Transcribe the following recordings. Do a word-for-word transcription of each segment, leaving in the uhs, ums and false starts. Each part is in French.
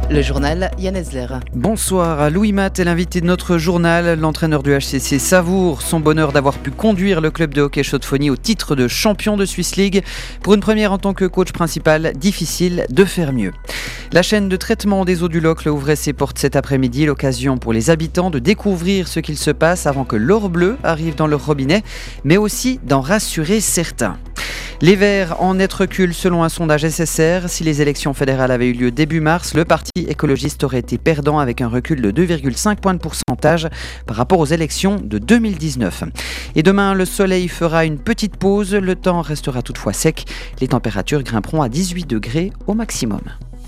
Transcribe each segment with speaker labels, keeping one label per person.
Speaker 1: Le journal Yann Ezler.
Speaker 2: Bonsoir, Louis Matt est l'invité de notre journal. L'entraîneur du H C C savoure son bonheur d'avoir pu conduire le club de hockey Chaux-de-Fonny au titre de champion de Swiss League. Pour une première en tant que coach principal, difficile de faire mieux. La chaîne de traitement des eaux du Locle ouvrait ses portes cet après-midi, l'occasion pour les habitants de découvrir ce qu'il se passe avant que l'or bleu arrive dans leur robinet, mais aussi d'en rassurer certains. Les Verts en net recul selon un sondage S S R. Si les élections fédérales avaient eu lieu début mars, le parti écologiste aurait été perdant avec un recul de deux virgule cinq points de pourcentage par rapport aux élections de deux mille dix-neuf. Et demain, le soleil fera une petite pause. Le temps restera toutefois sec. Les températures grimperont à dix-huit degrés au maximum.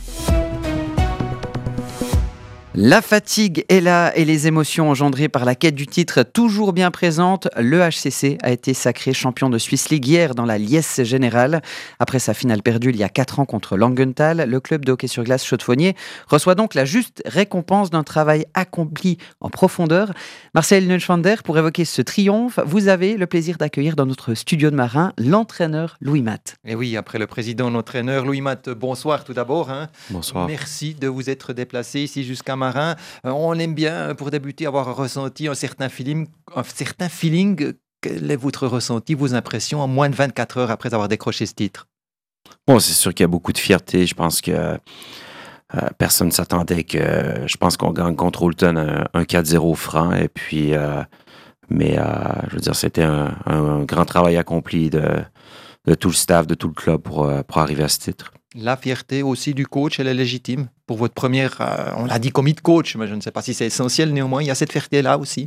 Speaker 2: La fatigue est là et les émotions engendrées par la quête du titre toujours bien présentes. Le H C C a été sacré champion de Swiss League hier dans la liesse générale. Après sa finale perdue il y a quatre ans contre Langenthal, le club de hockey sur glace Chaux-de-Fonny reçoit donc la juste récompense d'un travail accompli en profondeur. Marcel Neuschwander, pour évoquer ce triomphe, vous avez le plaisir d'accueillir dans notre studio de Marin l'entraîneur Louis Matt.
Speaker 3: Et oui, après le président, l'entraîneur Louis Matt, bonsoir tout d'abord. Hein.
Speaker 4: Bonsoir.
Speaker 3: Merci de vous être déplacé ici jusqu'à Marin. On aime bien, pour débuter, avoir ressenti un certain feeling. Un certain feeling. Quel est votre ressenti, vos impressions en moins de vingt-quatre heures après avoir décroché ce titre?
Speaker 4: Bon, c'est sûr qu'il y a beaucoup de fierté. Je pense que euh, personne ne s'attendait que... Je pense qu'on gagne contre Houlton un, un quatre zéro franc. Et puis, euh, mais euh, je veux dire, c'était un, un grand travail accompli de, de tout le staff, de tout le club pour, pour arriver à ce titre.
Speaker 3: La fierté aussi du coach, elle est légitime. Pour votre première, euh, on l'a dit commis de coach, mais je ne sais pas si c'est essentiel, néanmoins, il y a cette fierté-là aussi.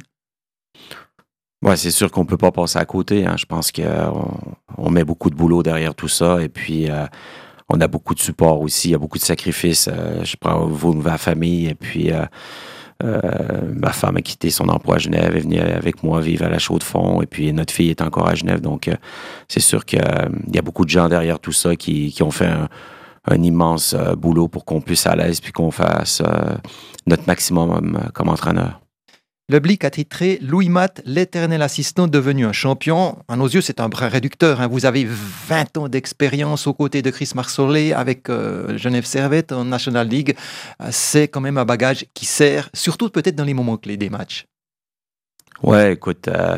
Speaker 4: Oui, c'est sûr qu'on ne peut pas passer à côté. Hein. Je pense qu'on on met beaucoup de boulot derrière tout ça. Et puis, euh, on a beaucoup de support aussi. Il y a beaucoup de sacrifices. Euh, je prends au niveau de la famille. Et puis, euh, euh, ma femme a quitté son emploi à Genève. Elle est venue avec moi vivre à la Chaux-de-Fonds. Et puis, notre fille est encore à Genève. Donc, euh, c'est sûr qu'il euh, y a beaucoup de gens derrière tout ça qui, qui ont fait un un immense euh, boulot pour qu'on puisse à l'aise puis qu'on fasse euh, notre maximum euh, comme entraîneur.
Speaker 3: Le Blick a titré « Louis Matt, l'éternel assistant devenu un champion ». À nos yeux, c'est un brin réducteur. Hein. Vous avez vingt ans d'expérience aux côtés de Chris Marsollet avec euh, Genève Servette en National League. Euh, c'est quand même un bagage qui sert, surtout peut-être dans les moments clés des matchs.
Speaker 4: Ouais, écoute, euh,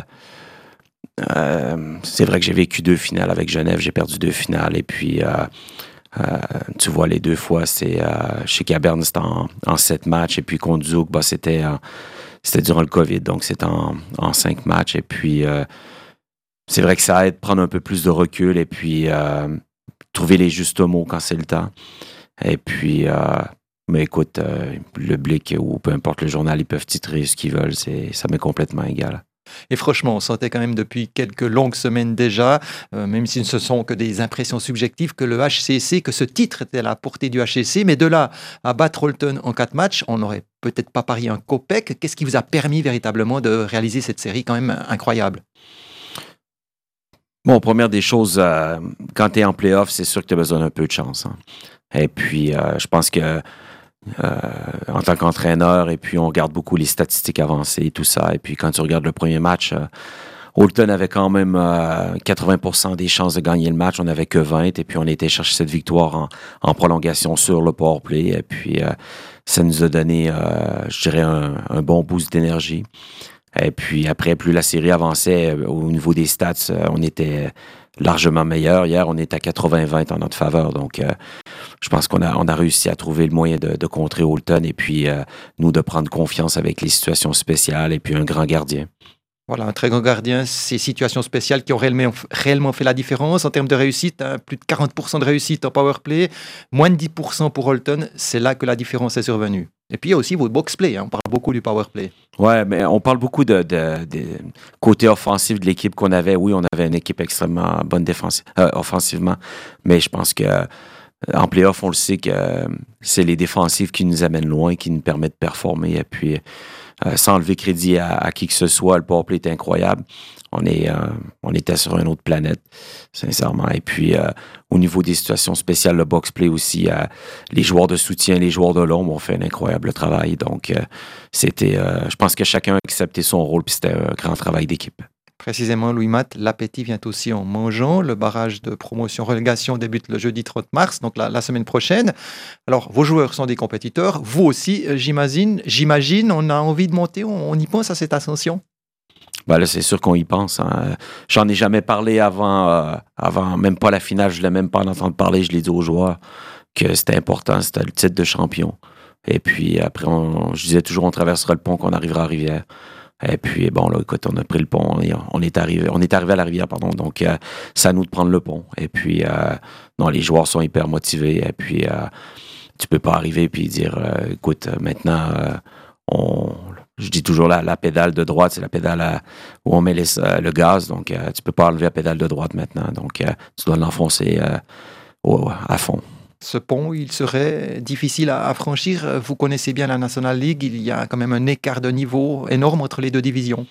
Speaker 4: euh, c'est vrai que j'ai vécu deux finales avec Genève. J'ai perdu deux finales et puis... Euh, Euh, tu vois, les deux fois, c'est euh, chez Caberne, c'était en, en sept matchs. Et puis contre Zouk, bah, c'était, euh, c'était durant le COVID. Donc, c'était en, en cinq matchs. Et puis, euh, c'est vrai que ça aide de prendre un peu plus de recul et puis euh, trouver les justes mots quand c'est le temps. Et puis, euh, mais écoute, euh, le Blick ou peu importe le journal, ils peuvent titrer ce qu'ils veulent. C'est, ça m'est complètement égal.
Speaker 3: Et franchement, on sentait quand même depuis quelques longues semaines déjà, euh, même si ce ne sont que des impressions subjectives, que le H C C, que ce titre était à la portée du H C C, mais de là à battre Houlton en quatre matchs, on n'aurait peut-être pas parié un copec. Qu'est-ce qui vous a permis véritablement de réaliser cette série quand même incroyable?
Speaker 4: Bon, première des choses, euh, quand tu es en play-off, c'est sûr que tu as besoin d'un peu de chance. Hein. Et puis, euh, je pense que Euh, en tant qu'entraîneur, et puis on regarde beaucoup les statistiques avancées et tout ça. Et puis quand tu regardes le premier match, euh, Houlton avait quand même euh, quatre-vingts pour cent des chances de gagner le match. On n'avait que vingt. Et puis on était chercher cette victoire en, en prolongation sur le powerplay. Et puis euh, ça nous a donné, euh, je dirais, un, un bon boost d'énergie. Et puis après, plus la série avançait euh, au niveau des stats, euh, on était largement meilleur. Hier, on est à quatre-vingts vingt en notre faveur. Donc, euh, je pense qu'on a, on a réussi à trouver le moyen de, de contrer Houlton et puis, euh, nous, de prendre confiance avec les situations spéciales et puis un grand gardien.
Speaker 3: Voilà, un très grand gardien, ces situations spéciales qui ont réellement, réellement fait la différence. En termes de réussite, hein, plus de quarante pour cent de réussite en powerplay, moins de dix pour cent pour Houlton. C'est là que la différence est survenue. Et puis, il y a aussi votre box-play. Hein, on parle beaucoup du powerplay.
Speaker 4: Ouais, mais on parle beaucoup de, de, de côté offensif de l'équipe qu'on avait. Oui, on avait une équipe extrêmement bonne défensive, euh, offensivement, mais je pense que euh, en play-off, on le sait que euh, c'est les défensives qui nous amènent loin, qui nous permettent de performer. Et puis, euh, sans enlever crédit à, à qui que ce soit, le powerplay est incroyable. On, est, euh, on était sur une autre planète, sincèrement. Et puis, euh, au niveau des situations spéciales, le box-play aussi, euh, les joueurs de soutien, les joueurs de l'ombre ont fait un incroyable travail. Donc, euh, c'était, euh, je pense que chacun a accepté son rôle, puis c'était un grand travail d'équipe.
Speaker 3: Précisément, Louis-Matt, l'appétit vient aussi en mangeant. Le barrage de promotion-relégation débute le jeudi trente mars, donc la, la semaine prochaine. Alors, vos joueurs sont des compétiteurs. Vous aussi, j'imagine. J'imagine, on a envie de monter, on, on y pense à cette ascension?
Speaker 4: Ben là, c'est sûr qu'on y pense. Hein. J'en ai jamais parlé avant, euh, avant, même pas la finale. Je ne l'ai même pas en entendre parler. Je l'ai dit aux joueurs que c'était important, c'était le titre de champion. Et puis après, on, je disais toujours, on traversera le pont, qu'on arrivera à Rivière. Et puis, bon, là, écoute, on a pris le pont, on est, on est arrivé, on est arrivé à la rivière, pardon. Donc, euh, c'est à nous de prendre le pont. Et puis, euh, non, les joueurs sont hyper motivés. Et puis, euh, tu peux pas arriver et puis dire, euh, écoute, maintenant, euh, on, je dis toujours la, la pédale de droite, c'est la pédale à, où on met les, euh, le gaz. Donc, euh, tu peux pas enlever la pédale de droite maintenant. Donc, euh, tu dois l'enfoncer euh, au, à fond.
Speaker 3: Ce pont, il serait difficile à, à franchir. Vous connaissez bien la National League. Il y a quand même un écart de niveau énorme entre les deux divisions.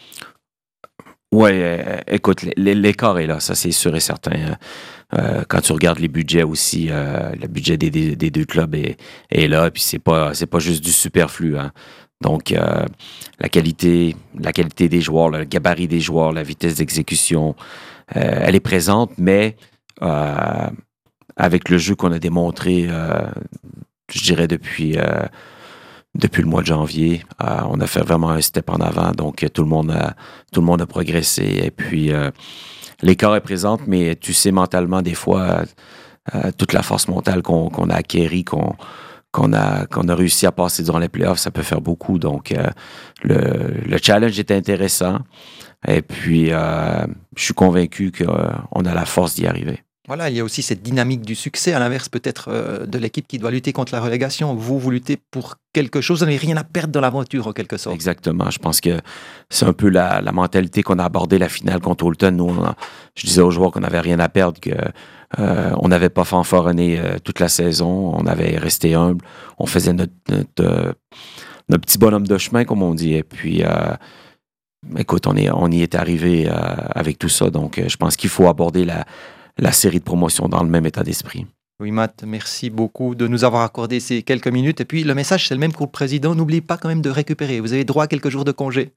Speaker 4: Oui, euh, écoute, l'écart est là, ça c'est sûr et certain. Euh, quand tu regardes les budgets aussi, euh, le budget des, des, des deux clubs est, est là, puis c'est pas, c'est pas juste du superflu. Hein. Donc, euh, la qualité, la qualité des joueurs, le gabarit des joueurs, la vitesse d'exécution, euh, elle est présente, mais euh, avec le jeu qu'on a démontré, euh, je dirais depuis, euh, depuis le mois de janvier, euh, on a fait vraiment un step en avant. Donc, tout le monde a, tout le monde a progressé. Et puis, euh, l'écart est présent, mais tu sais mentalement, des fois, euh, toute la force mentale qu'on, qu'on a acquérie, qu'on, qu'on, a, qu'on a réussi à passer durant les playoffs, ça peut faire beaucoup. Donc, euh, le, le challenge est intéressant. Et puis, euh, je suis convaincu qu'on a la force d'y arriver.
Speaker 3: Voilà, il y a aussi cette dynamique du succès, à l'inverse peut-être euh, de l'équipe qui doit lutter contre la relégation. Vous, vous luttez pour quelque chose, vous n'avez rien à perdre dans l'aventure en quelque sorte.
Speaker 4: Exactement, je pense que c'est un peu la, la mentalité qu'on a abordé la finale contre Holton. Nous, on a, je disais aux joueurs qu'on n'avait rien à perdre, qu'on euh, n'avait pas fanfaronné euh, toute la saison, on avait resté humble, on faisait notre, notre, euh, notre petit bonhomme de chemin, comme on dit. Et puis, euh, écoute, on, est, on y est arrivé euh, avec tout ça, donc euh, je pense qu'il faut aborder la la série de promotion dans le même état d'esprit.
Speaker 3: Louis-Matt, merci beaucoup de nous avoir accordé ces quelques minutes. Et puis, le message, c'est le même pour le président. N'oubliez pas quand même de récupérer. Vous avez droit à quelques jours de congé.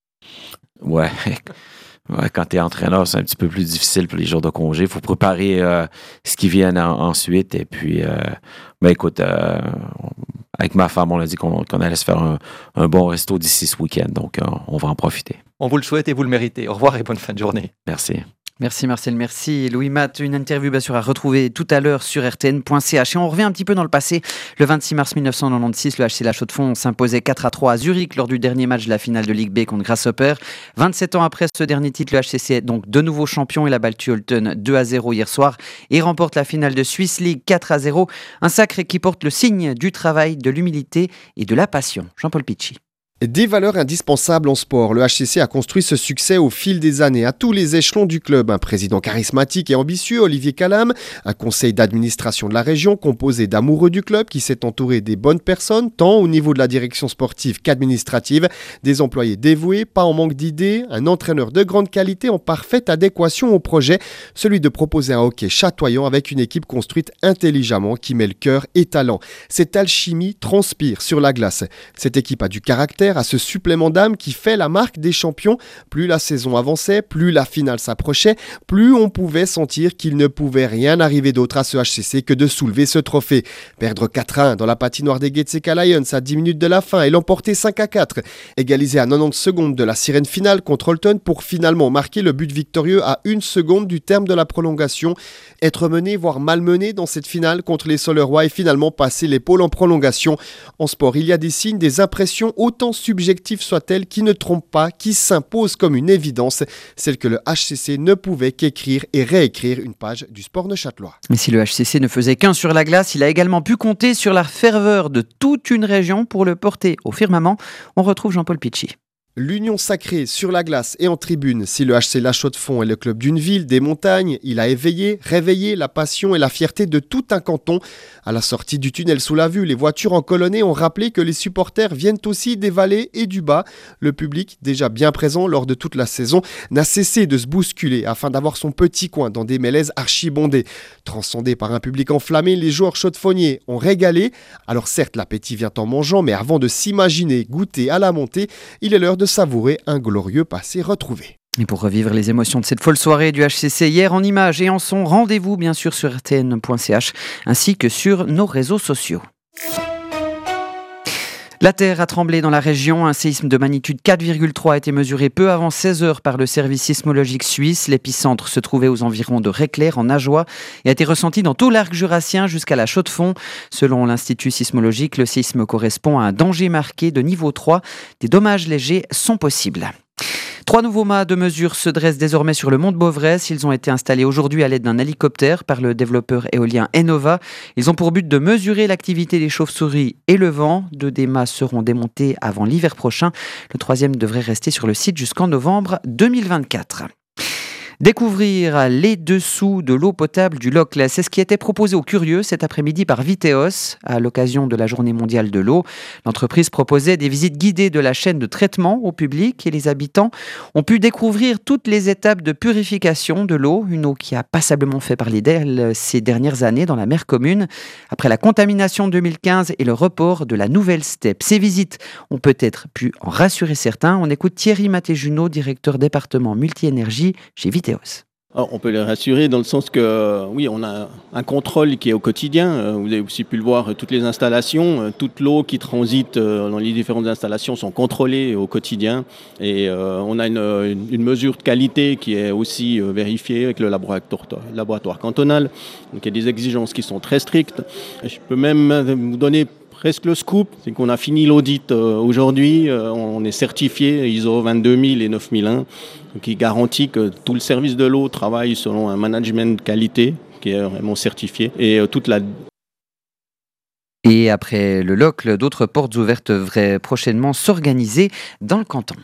Speaker 4: Ouais. ouais quand tu es entraîneur, c'est un petit peu plus difficile pour les jours de congé. Il faut préparer euh, ce qui vient en, ensuite. Et puis, euh, ben écoute, euh, avec ma femme, on a dit qu'on, qu'on allait se faire un, un bon resto d'ici ce week-end. Donc, euh, on va en profiter.
Speaker 3: On vous le souhaite et vous le méritez. Au revoir et bonne fin de journée.
Speaker 4: Merci.
Speaker 2: Merci Marcel, merci Louis-Matt. Une interview bien sûr à retrouver tout à l'heure sur r t n point c h. Et on revient un petit peu dans le passé. Le vingt-six mars mille neuf cent quatre-vingt-seize, le H C La Chaux-de-Fonds s'imposait quatre à trois à Zurich lors du dernier match de la finale de Ligue B contre Grasshopper. vingt-sept ans après ce dernier titre, le H C C est donc de nouveau champion. Il a battu Holton deux à zéro hier soir et remporte la finale de Swiss League quatre à zéro. Un sacre qui porte le signe du travail, de l'humilité et de la passion. Jean-Paul Pichy.
Speaker 1: Des valeurs indispensables en sport. Le H C C a construit ce succès au fil des années, à tous les échelons du club. Un président charismatique et ambitieux, Olivier Calam, un conseil d'administration de la région composé d'amoureux du club qui s'est entouré des bonnes personnes, tant au niveau de la direction sportive qu'administrative, des employés dévoués, pas en manque d'idées, un entraîneur de grande qualité en parfaite adéquation au projet, celui de proposer un hockey chatoyant avec une équipe construite intelligemment qui met le cœur et talent. Cette alchimie transpire sur la glace. Cette équipe a du caractère, à ce supplément d'âme qui fait la marque des champions. Plus la saison avançait, plus la finale s'approchait, plus on pouvait sentir qu'il ne pouvait rien arriver d'autre à ce H C C que de soulever ce trophée. Perdre quatre à un dans la patinoire des Getseka Lions à dix minutes de la fin et l'emporter cinq à quatre. Égaliser à quatre-vingt-dix secondes de la sirène finale contre Holton pour finalement marquer le but victorieux à une seconde du terme de la prolongation. Être mené, voire malmené dans cette finale contre les Solerois et finalement passer l'épaule en prolongation. En sport, il y a des signes, des impressions, autant subjectives soient-elles, qui ne trompent pas, qui s'imposent comme une évidence, celle que le H C C ne pouvait qu'écrire et réécrire une page du sport neuchâtelois.
Speaker 2: Mais si le H C C ne faisait qu'un sur la glace, il a également pu compter sur la ferveur de toute une région pour le porter au firmament. On retrouve Jean-Paul Pichy.
Speaker 1: L'union sacrée sur la glace et en tribune. Si le H C La Chaux-de-Fonds est le club d'une ville, des montagnes, il a éveillé, réveillé la passion et la fierté de tout un canton. À la sortie du tunnel sous la vue, les voitures encolonnées ont rappelé que les supporters viennent aussi des vallées et du bas. Le public, déjà bien présent lors de toute la saison, n'a cessé de se bousculer afin d'avoir son petit coin dans des mélèzes archi-bondés. Transcendés par un public enflammé, les joueurs chaudefonniers ont régalé. Alors certes, l'appétit vient en mangeant, mais avant de s'imaginer goûter à la montée, il est l'heure de savourer un glorieux passé retrouvé.
Speaker 2: Et pour revivre les émotions de cette folle soirée du H C C hier en images et en son, rendez-vous bien sûr sur r t n point c h ainsi que sur nos réseaux sociaux. La terre a tremblé dans la région. Un séisme de magnitude quatre virgule trois a été mesuré peu avant seize heures par le service sismologique suisse. L'épicentre se trouvait aux environs de Réclair en Ajoie et a été ressenti dans tout l'arc jurassien jusqu'à la Chaux-de-Fonds. Selon l'Institut sismologique, le séisme correspond à un danger marqué de niveau trois. Des dommages légers sont possibles. Trois nouveaux mâts de mesure se dressent désormais sur le mont de Beauvresse. Ils ont été installés aujourd'hui à l'aide d'un hélicoptère par le développeur éolien Enova. Ils ont pour but de mesurer l'activité des chauves-souris et le vent. Deux des mâts seront démontés avant l'hiver prochain. Le troisième devrait rester sur le site jusqu'en novembre deux mille vingt-quatre. Découvrir les dessous de l'eau potable du Locle, c'est ce qui était proposé aux curieux cet après-midi par Viteos à l'occasion de la Journée mondiale de l'eau. L'entreprise proposait des visites guidées de la chaîne de traitement au public et les habitants ont pu découvrir toutes les étapes de purification de l'eau, une eau qui a passablement fait parler d'elle ces dernières années dans la mer commune. Après la contamination de deux mille quinze et le report de la nouvelle STEP, ces visites ont peut-être pu en rassurer certains. On écoute Thierry Maté-Junot, directeur département multi-énergie chez Viteos.
Speaker 5: Alors, on peut les rassurer dans le sens que, oui, on a un contrôle qui est au quotidien. Vous avez aussi pu le voir, toutes les installations, toute l'eau qui transite dans les différentes installations sont contrôlées au quotidien. Et euh, on a une, une mesure de qualité qui est aussi vérifiée avec le laboratoire, laboratoire cantonal. Donc, il y a des exigences qui sont très strictes. Et je peux même vous donner presque le scoop, c'est qu'on a fini l'audit euh, aujourd'hui, euh, on est certifié I S O vingt-deux mille et neuf mille un, qui garantit que tout le service de l'eau travaille selon un management de qualité qui est vraiment certifié. Et euh, toute la...
Speaker 2: Et après le Locle, d'autres portes ouvertes devraient prochainement s'organiser dans le canton.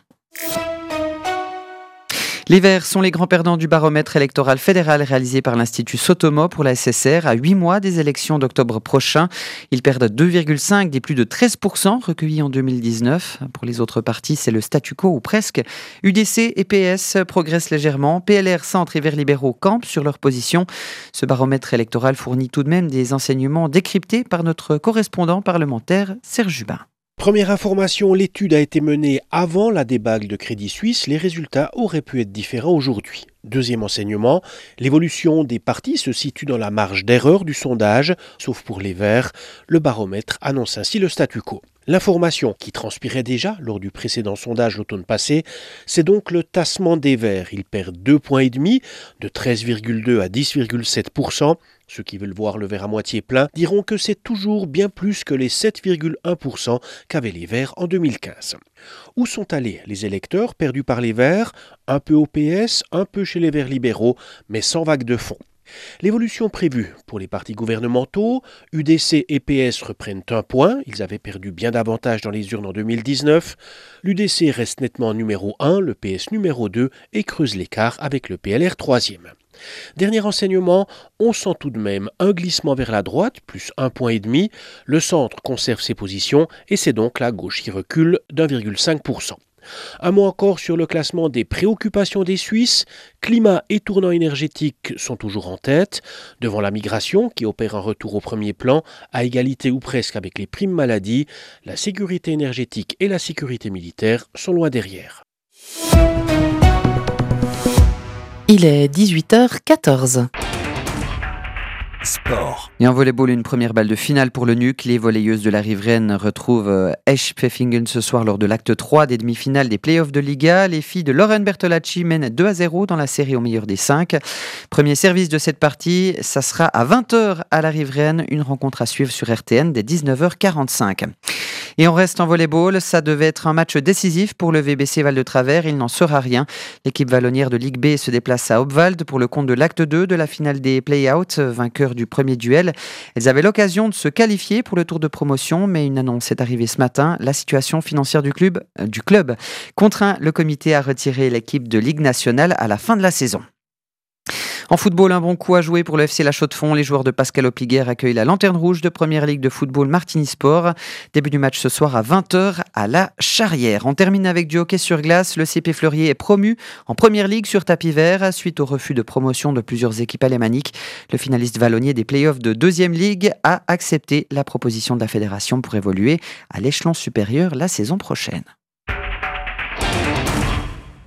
Speaker 2: Les Verts sont les grands perdants du baromètre électoral fédéral réalisé par l'Institut Sotomo pour la S S R à huit mois des élections d'octobre prochain. Ils perdent deux virgule cinq des plus de treize pour cent recueillis en deux mille dix-neuf. Pour les autres partis, c'est le statu quo ou presque. U D C et P S progressent légèrement. P L R, Centre et Verts libéraux campent sur leur position. Ce baromètre électoral fournit tout de même des enseignements décryptés par notre correspondant parlementaire Serge Jubin.
Speaker 6: Première information, l'étude a été menée avant la débâcle de Crédit Suisse. Les résultats auraient pu être différents aujourd'hui. Deuxième enseignement, l'évolution des partis se situe dans la marge d'erreur du sondage, sauf pour les Verts. Le baromètre annonce ainsi le statu quo. L'information qui transpirait déjà lors du précédent sondage l'automne passé, c'est donc le tassement des Verts. Ils perdent deux points et demi, de treize virgule deux à dix virgule sept pour cent. Ceux qui veulent voir le verre à moitié plein diront que c'est toujours bien plus que les sept virgule un pour cent qu'avaient les Verts en deux mille quinze. Où sont allés les électeurs perdus par les Verts? Un peu au P S, un peu chez les Verts libéraux, mais sans vague de fond. L'évolution prévue pour les partis gouvernementaux, U D C et P S reprennent un point, ils avaient perdu bien davantage dans les urnes en deux mille dix-neuf. L'U D C reste nettement numéro un, le P S numéro deux et creuse l'écart avec le P L R troisième. Dernier enseignement, on sent tout de même un glissement vers la droite, plus un point et demi. Le centre conserve ses positions et c'est donc la gauche qui recule d'un virgule cinq pour cent. Un mot encore sur le classement des préoccupations des Suisses. Climat et tournant énergétique sont toujours en tête. Devant la migration, qui opère un retour au premier plan, à égalité ou presque avec les primes maladie, la sécurité énergétique et la sécurité militaire sont loin derrière.
Speaker 7: Il est dix-huit heures quatorze.
Speaker 2: Sport. Et en volleyball, une première balle de finale pour le N U C. Les volleyeuses de la Riveraine retrouvent Esch-Pfeffingen ce soir lors de l'acte trois des demi-finales des playoffs de Liga. Les filles de Lauren Bertolacci mènent deux à zéro dans la série au meilleur des cinq. Premier service de cette partie, ça sera à vingt heures à la Riveraine. Une rencontre à suivre sur R T N dès dix-neuf heures quarante-cinq. Et on reste en volleyball, ça devait être un match décisif pour le V B C Val de Travers, il n'en sera rien. L'équipe vallonnière de Ligue B se déplace à Obwald pour le compte de l'acte deux de la finale des play-out, vainqueur du premier duel. Elles avaient l'occasion de se qualifier pour le tour de promotion, mais une annonce est arrivée ce matin. La situation financière du club, euh, du club contraint le comité à retirer l'équipe de Ligue nationale à la fin de la saison. En football, un bon coup à jouer pour le F C La Chaux-de-Fonds. Les joueurs de Pascal Opiguer accueillent la Lanterne Rouge de Première Ligue de football Martigny Sport. Début du match ce soir à vingt heures à la Charrière. On termine avec du hockey sur glace. Le C P Fleurier est promu en Première Ligue sur tapis vert suite au refus de promotion de plusieurs équipes alémaniques. Le finaliste vallonnier des playoffs de Deuxième Ligue a accepté la proposition de la fédération pour évoluer à l'échelon supérieur la saison prochaine.